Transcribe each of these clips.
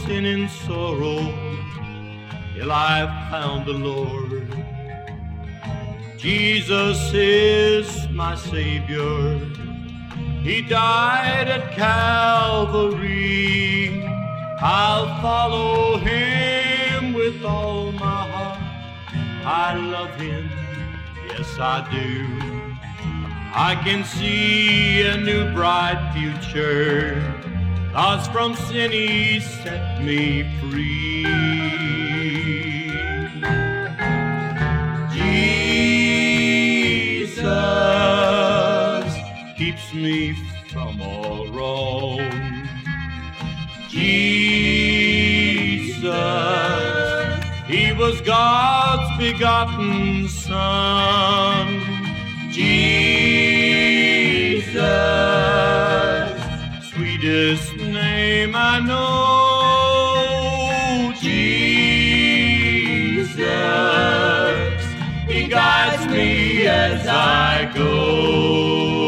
sin and sorrow till I found the Lord. Jesus is my Savior. He died at Calvary. I'll follow him with all my heart. I love him, yes I do. I can see a new bright future, 'cause from sin he set me free. Jesus keeps me from all wrong. Jesus, he was God's begotten Son. Jesus, sweetest name I know. Jesus, he guides me as I go.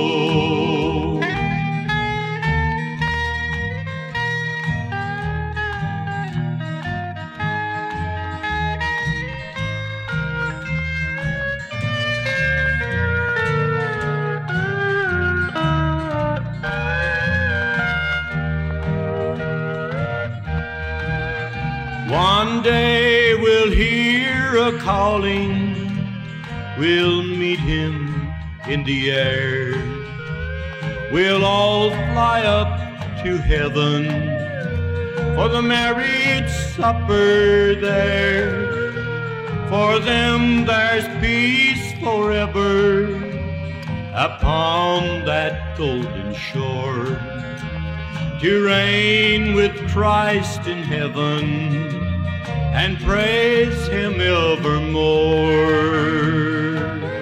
One day we'll hear a calling, we'll meet him in the air. We'll all fly up to heaven for the marriage supper there. For them there's peace forever upon that golden shore, to reign with Christ in heaven and praise him evermore.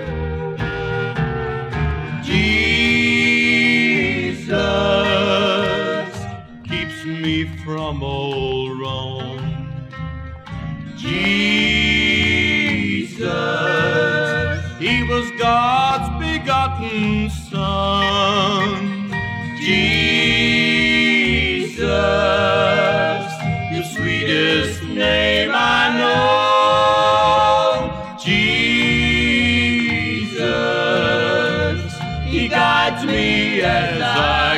Jesus keeps me from all wrong. Jesus, he was God's begotten Son. Jesus, the sweetest name I know. Jesus, he guides me as I